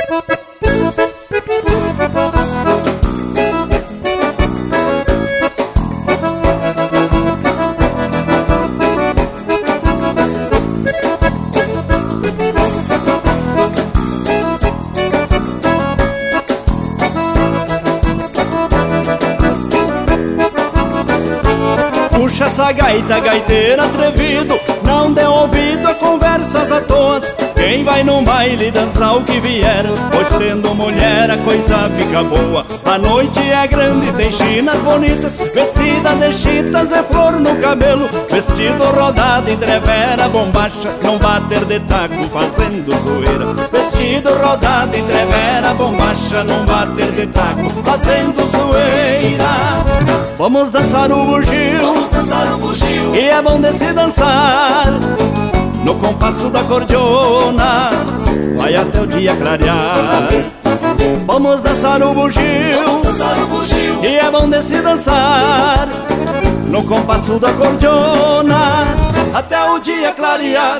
Puxa essa gaita, gaiteiro atrevido, não dê ouvido a conversas à toa. Quem vai num baile dançar o que vier, pois tendo mulher a coisa fica boa. A noite é grande, tem chinas bonitas, vestidas de chitas e flor no cabelo. Vestido rodado, entrevera, bombacha, não bater de taco fazendo zoeira. Vestido rodado, entrevera, bombacha, não bater de taco fazendo zoeira. Vamos dançar o bugio, vamos dançar o bugio, e é bom de se dançar no compasso da cordiona, vai até o dia clarear. Vamos dançar o bugio, vamos dançar o bugio, e é bom de se dançar no compasso da cordiona, até o dia clarear.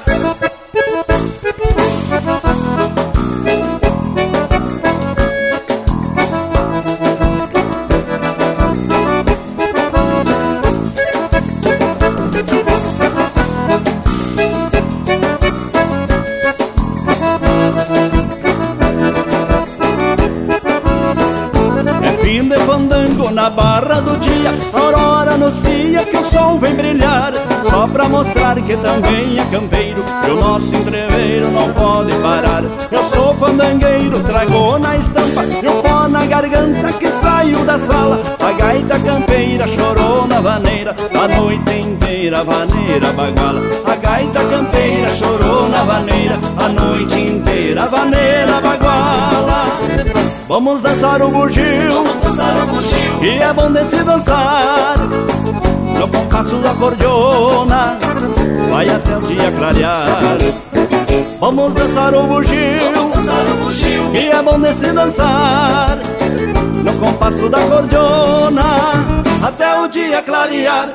Na barra do dia, a aurora anuncia que o sol vem brilhar, só pra mostrar que também é campeiro, que o nosso entreveiro não pode parar. Eu sou fandangueiro, trago na estampa, e o pó na garganta que saiu da sala. A gaita campeira chorou na vaneira, a noite inteira vaneira baguala. A gaita campeira chorou na vaneira, a noite inteira vaneira baguala. Vamos dançar o bugio, vamos dançar o bugio, e é bom de se dançar no compasso da cordiona, vai até o dia clarear. Vamos dançar o bugio, vamos dançar o bugio, e é bom de se dançar no compasso da cordiona, até o dia clarear.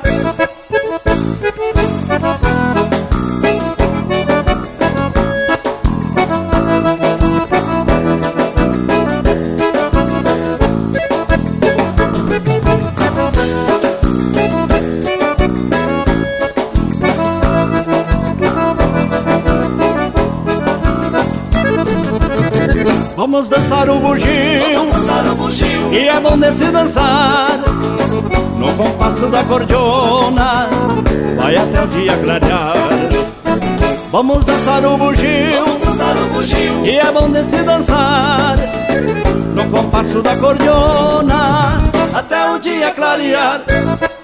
Vamos dançar o bugio, vamos dançar o bugio, e é bom de se dançar no compasso da cordiona, vai até o dia clarear. Vamos dançar o bugio, vamos dançar o bugio, e é bom de se dançar no compasso da cordiona, até o dia clarear.